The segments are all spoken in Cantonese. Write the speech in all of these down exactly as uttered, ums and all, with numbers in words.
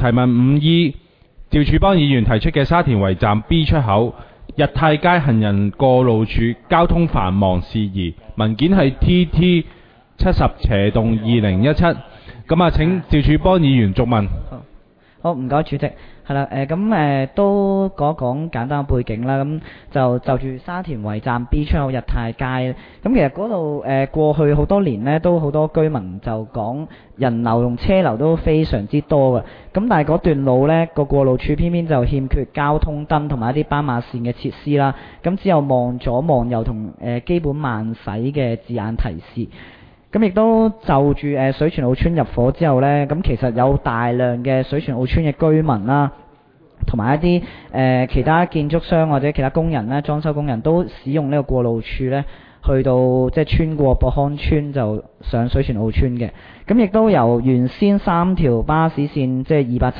提問五 E， 趙柱邦議員提出嘅沙田圍站 B 出口日泰街行人過路處交通繁忙事宜，文件係 T T 七十斜洞二零一七。咁啊，請趙柱邦議員續問。 好，唔該主席，係啦，誒咁誒都講一講簡單嘅背景啦。咁就就住沙田圍站 B 出口日泰街，咁其實嗰度誒過去好多年呢，都好多居民就講人流同車流都非常之多嘅。咁但係嗰段路呢，個過路處偏偏就欠缺交通燈同埋一啲斑馬線嘅設施啦。咁只有望左望右同誒基本慢駛嘅字眼提示。咁亦都就住誒水泉澳村入伙之後呢，咁其實有大量嘅水泉澳村嘅居民啦，同埋一啲誒、呃、其他建築商或者其他工人咧，裝修工人都使用呢個過路處呢，去到即係穿過博康村就上水泉澳村嘅。咁亦都由原先三條巴士線，即係二八七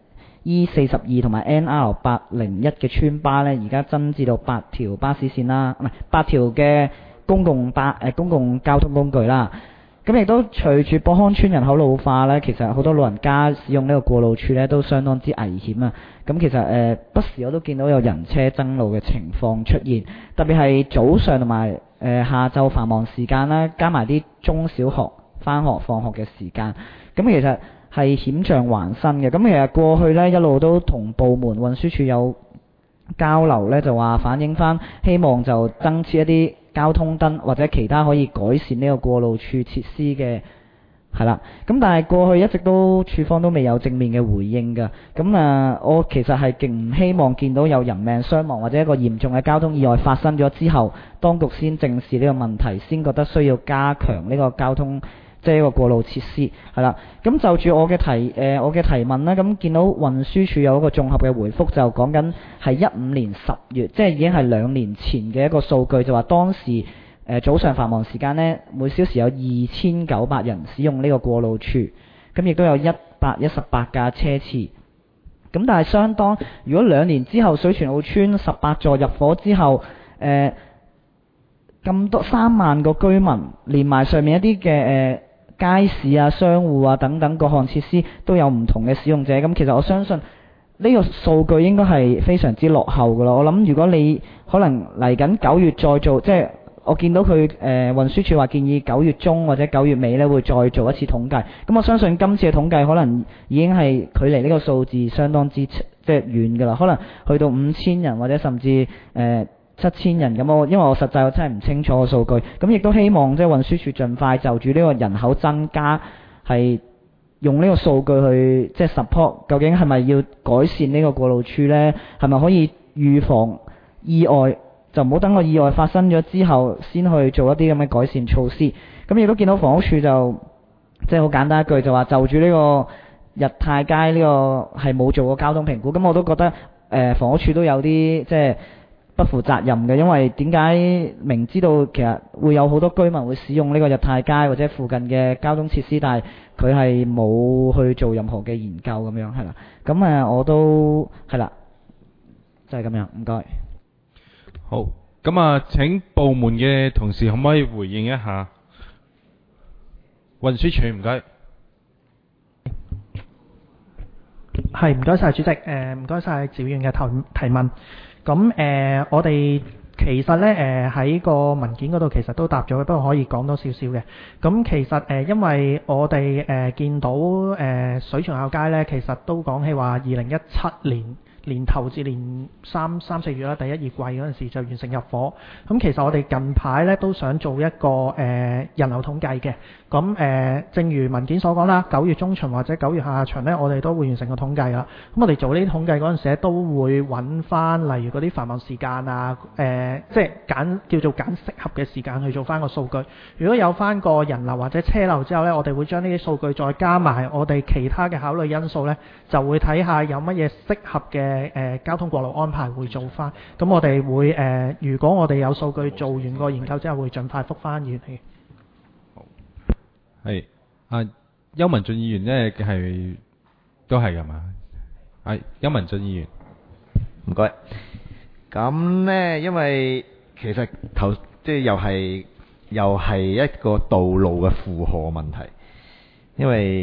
X、E 四十二同埋 N R 八零一嘅村巴呢，而家增至到八條巴士線啦，唔係八條嘅公共巴誒、呃、公共交通工具啦。咁亦都隨住博康村人口老化呢，其實好多老人家使用呢個過路處呢都相當之危險啊！咁其實誒、呃、不時我都見到有人車爭路嘅情況出現，特別係早上同埋誒下晝繁忙時間啦，加埋啲中小學返學放學嘅時間，咁其實係險象環生嘅。咁其實過去呢，一路都同部門運輸署有交流呢，就話反映返，希望就增設一啲交通燈或者其他可以改善呢個過路處設施嘅，係啦。咁但係過去一直都處方都未有正面嘅回應㗎。咁啊，我其實係極唔希望見到有人命傷亡或者一個嚴重嘅交通意外發生咗之後，當局先正視呢個問題，先覺得需要加強呢個交通即係一個過路設施，係啦。咁就住我嘅提誒、呃、我嘅提問啦，咁見到運輸署有一個綜合嘅回覆，就講緊係一五年十月，即係已經係兩年前嘅一個數據，就話當時誒、呃、早上繁忙時間呢，每小時有二千九百人使用呢個過路處，咁亦都有一百一十八架車次。咁但係相當，如果兩年之後水泉澳村十八座入伙之後，誒、呃、咁多三萬個居民，連埋上面一啲嘅誒。呃街市啊、商戶啊等等各項設施都有唔同嘅使用者，咁其實我相信呢個數據應該係非常之落後㗎啦。我諗如果你可能嚟緊九月再做，即係我見到佢誒、呃、運輸署話建議九月中或者九月尾呢會再做一次統計，咁我相信今次嘅統計可能已經係距離呢個數字相當之即係遠㗎啦，可能去到五千人或者甚至誒、呃七千人咁，我因為我實際我真係唔清楚個數據，咁亦都希望即係運輸署盡快就住呢個人口增加係用呢個數據去即係 support， 究竟係咪要改善呢個過路處呢？係咪可以預防意外，就唔好等個意外發生咗之後先去做一啲咁嘅改善措施。咁亦都見到房屋署就即係好簡單一句就話就住呢個日泰街呢個係冇做過交通評估，咁我都覺得誒、呃、房屋署都有啲即係不負責任嘅，因為點解明知道其實會有好多居民會使用呢個日泰街或者附近嘅交通設施，但係佢係冇去做任何嘅研究咁樣，係啦。咁誒我都係啦，就係、是、咁樣，唔該。 好，咁啊請部門嘅同事可唔可以回應一下？運輸署唔該。 係，唔該晒主席，誒唔該晒趙議員嘅提提問。咁誒、呃，我哋其實咧誒喺個文件嗰度其實都答咗嘅，不過可以講多少少嘅。咁其實誒、呃，因為我哋誒、呃、見到誒、呃、水泉澳街咧，其實都講起話二零一七年年頭至年三三四月啦，第一二季嗰陣時就完成入伙。咁其實我哋近排咧都想做一個誒、呃、人流統計嘅。咁誒、呃，正如文件所講啦，九月中旬或者九月下旬咧，我哋都會完成個統計啦。咁我哋做呢啲統計嗰陣時咧，都會揾翻例如嗰啲繁忙時間啊，誒、呃，即係揀叫做揀適合嘅時間去做翻個數據。如果有翻個人流或者車流之後咧，我哋會將呢啲數據再加埋我哋其他嘅考慮因素咧，就會睇下有乜嘢適合嘅誒、呃、交通過路安排會做翻。咁我哋會誒、呃，如果我哋有數據做完個研究之後，會盡快覆翻議員嘅。 係啊，邱文俊議員呢係都係㗎嘛？係邱文俊議員， 唔該。咁呢，因為其實頭即係又係又係一個道路嘅負荷問題，因為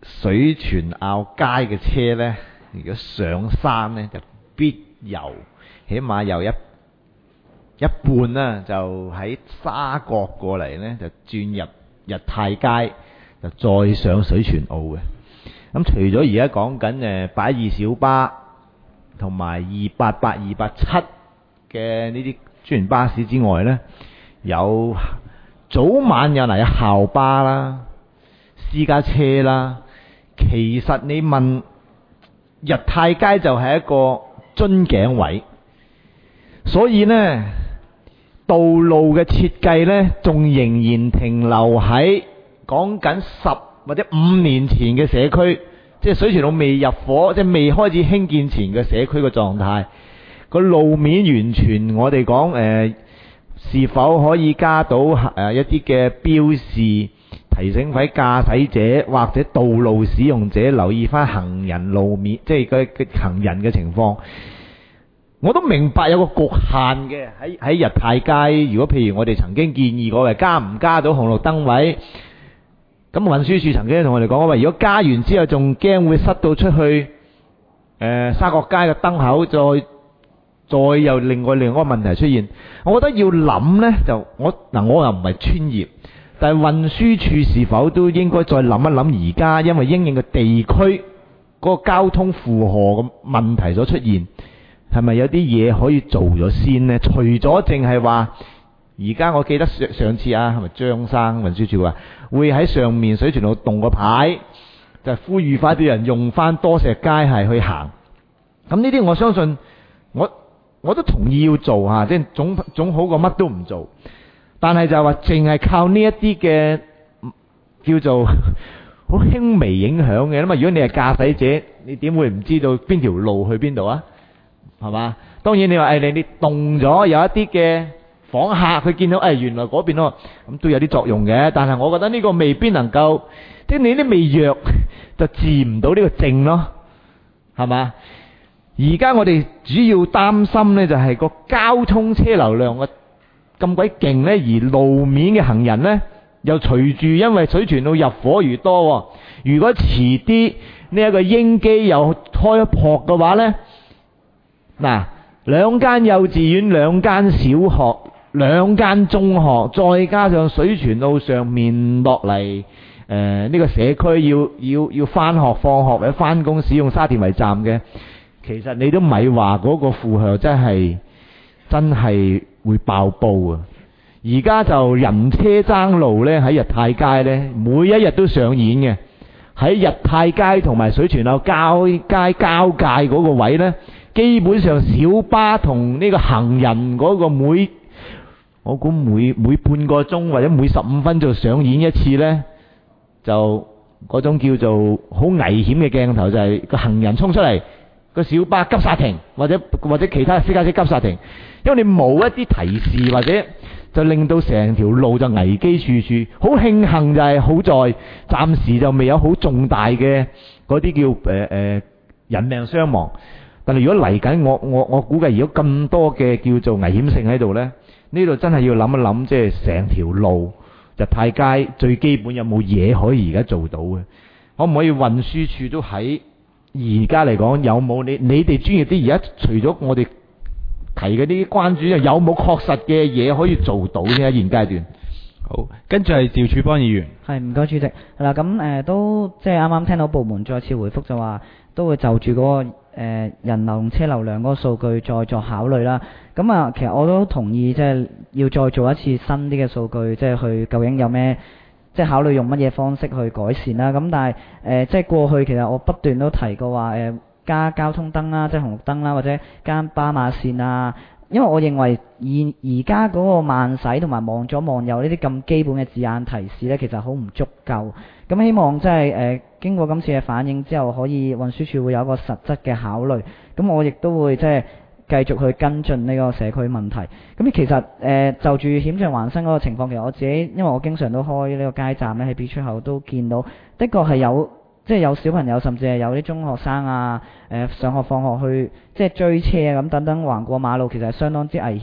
水泉坳街嘅車呢，如果上山呢，就必由起碼有一一半啦，就喺沙角過嚟呢，就轉入日泰街，就再上水泉澳嘅。咁除咗而家講緊誒八二小巴同埋二八八、二八七嘅呢啲專營巴士之外呢，有早晚有嚟有校巴啦、私家車啦。其實你問日泰街就係一個樽頸位，所以呢道路嘅設計呢，仲仍然停留喺講緊十或者五年前嘅社區，即係水泉澳未入伙，即係未開始興建前嘅社區嘅狀態。個路面完全我哋講誒，是否可以加到誒、呃、一啲嘅標示，提醒位駕駛者或者道路使用者留意翻行人路面，即係個嘅行人嘅情況。我都明白有個局限嘅，喺喺日泰街。如果譬如我哋曾經建議過，係加唔加到紅綠燈位？咁運輸署曾經同我哋講話，如果加完之後仲驚會塞到出去誒、呃、沙角街嘅燈口，再再有另外另外一個問題出現。我覺得要諗呢，就我嗱我又唔係專業，但係運輸署是否都應該再諗一諗，而家因為因應嘅地區嗰個交通負荷嘅問題所出現，係咪有啲嘢可以做咗先呢？除咗淨係話，而家我記得上上次啊，係咪張生運輸署話會喺上面水泉澳動個牌，就係呼籲翻啲人用翻多石街係去行。咁呢啲我相信我我都同意要做嚇，即係總總好過乜都唔做。但係就係話淨係靠呢一啲嘅叫做好輕微影響嘅，咁啊如果你係駕駛者，你點會唔知道邊條路去邊度啊？係嘛？當然你話誒你你動咗有一啲嘅訪客，佢見到誒、哎、原來嗰邊咯，咁都有啲作用嘅。但係我覺得呢個未必能夠，即係你啲未弱就治唔到呢個症咯，係嘛？而家我哋主要擔心呢，就係個交通車流量嘅咁鬼勁呢，而路面嘅行人呢，又隨住因為水泉澳入伙而多。如果遲啲呢一個英基又開一撲嘅話呢，嗱，兩間幼稚園、兩間小學、兩間中學，再加上水泉澳上面落嚟誒呢個社區要要要返學、放學或者返工使用沙田圍站嘅，其實你都咪話嗰個負荷真係真係會爆煲啊！而家就人車爭路呢，喺日泰街呢，每一日都上演嘅。喺日泰街同埋水泉澳交街交界嗰個位呢，基本上小巴同呢個行人嗰個每，我估每每半個鐘或者每十五分就上演一次呢，就嗰種叫做好危險嘅鏡頭，就係、是、個行人衝出嚟，個小巴急剎停，或者或者其他私家車急剎停，因為你冇一啲提示或者就令到成條路就危機處處。好慶幸就係好在暫時就未有好重大嘅嗰啲叫誒誒、呃、人命傷亡。但係如果嚟緊，我我我估計如果咁多嘅叫做危險性喺度呢，呢度真係要諗一諗，即係成條路日泰街最基本有冇嘢可以而家做到嘅？可唔可以運輸署都喺而家嚟講有冇你你哋專業啲？而家除咗我哋提嗰啲關注，有冇確實嘅嘢可以做到呢？喺現階段。 好，跟住係趙柱邦議員。 係，唔該主席。係啦，咁誒都即係啱啱聽到部門再次回覆就話，都會就住嗰個誒人流車流量嗰個數據再作考慮啦。咁啊，其實我都同意，即係要再做一次新啲嘅數據，即係去究竟有咩，即係考慮用乜嘢方式去改善啦。咁但係誒，即係過去其實我不斷都提過話誒加交通燈啦，即係紅綠燈啦，或者加斑馬線啊。因為我認為而而家嗰個慢駛同埋望左望右呢啲咁基本嘅字眼提示呢，其實好唔足夠。咁希望即係誒經過今次嘅反應之後，可以運輸署會有一個實質嘅考慮。咁我亦都會即係繼續去跟進呢個社區問題。咁其實誒、呃、就住險象環生嗰個情況，其實我自己因為我經常都開呢個街站呢，喺 B 出口都見到，的確係有。即係有小朋友，甚至係有啲中學生啊，誒、呃、上學放學去即係追車啊咁等等橫過馬路，其實係相當之危險。誒、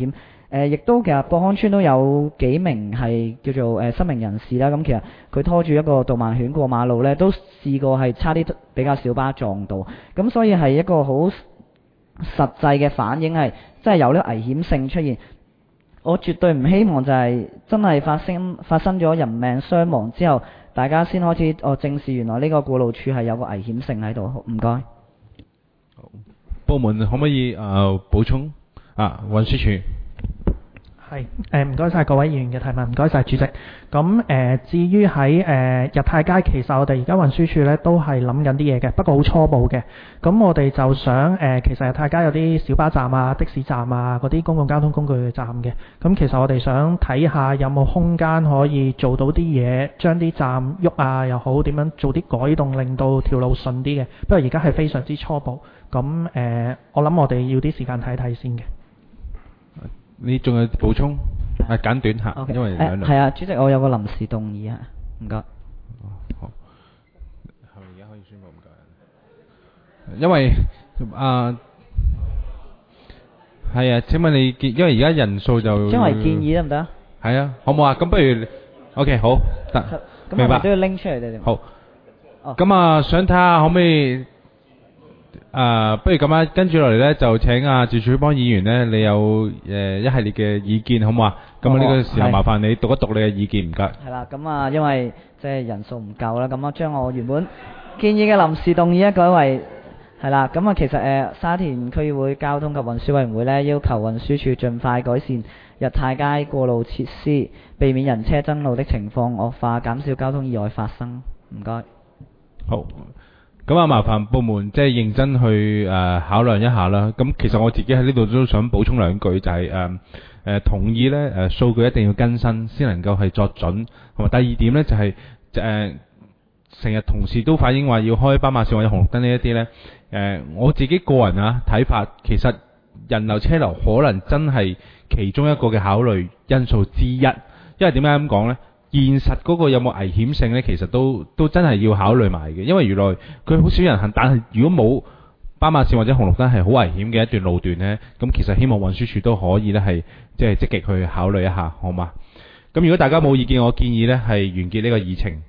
誒亦都其實博康村都有幾名係叫做誒失明人士啦，咁其實佢拖住一個導盲犬過馬路呢，都試過係差啲俾架小巴撞到，咁所以係一個好實際嘅反應，係真係有呢個危險性出現。我絕對唔希望就係真係發生發生咗人命傷亡之後，大家先開始哦正視原來呢個過路處係有個危險性喺度。唔該。 部門可唔可以誒、呃、補充啊？運輸署。 係誒唔該晒各位議員嘅提問，唔該晒主席。咁誒、呃、至於喺誒日泰街，其實我哋而家運輸署咧都係諗緊啲嘢嘅，不過好初步嘅。咁我哋就想誒、呃，其實日泰街有啲小巴站啊、的士站啊、嗰啲公共交通工具嘅站嘅。咁其實我哋想睇下有冇空間可以做到啲嘢，將啲站喐啊又好，點樣做啲改動，令到條路順啲嘅。不過而家係非常之初步。咁誒、呃，我諗我哋要啲時間睇睇先嘅。 你仲有補充？啊，簡短下，okay, 因為兩輪。 係啊，主席，我有個臨時動議啊，唔該。 好，係咪而家可以宣佈唔該？因為啊，係啊，請問你建，因為而家人數就因為建議得唔得啊？ 係啊，好唔好啊？咁不如 ，OK， 好得，明白。 都要拎出嚟定點？ 好。咁啊，想睇下可唔可以？誒、呃，不如咁樣，跟住落嚟呢，就請阿趙柱邦議員呢，你有誒、呃、一系列嘅意見，好唔好啊？咁啊，呢個時候麻煩你讀一讀你嘅意見，唔該。係啦， 咁啊，因為即係人數唔夠啦，咁我將我原本建議嘅臨時動議改為係啦，咁啊，其實誒、呃、沙田區議會交通及運輸委員會呢，要求運輸署盡快改善日泰街過路設施，避免人車爭路的情況惡化，減少交通意外發生。唔該。好。 咁啊，麻煩部門即係認真去誒、呃、考量一下啦。咁其實我自己喺呢度都想補充兩句，就係誒誒同意咧誒數據一定要更新，先能夠係作準。同埋第二點咧就係誒成日同事都反映話要開斑馬線或者紅綠燈呢一啲咧誒，我自己個人啊睇法，其實人流車流可能真係其中一個嘅考慮因素之一。因為點解咁講咧？現實嗰個有冇危險性呢？其實都都真係要考慮埋嘅，因為原來佢好少人行，但係如果冇斑馬線或者紅綠燈係好危險嘅一段路段呢，咁其實希望運輸署都可以呢係即係積極去考慮一下，好嘛？咁如果大家冇意見，我建議呢係完結呢個議程。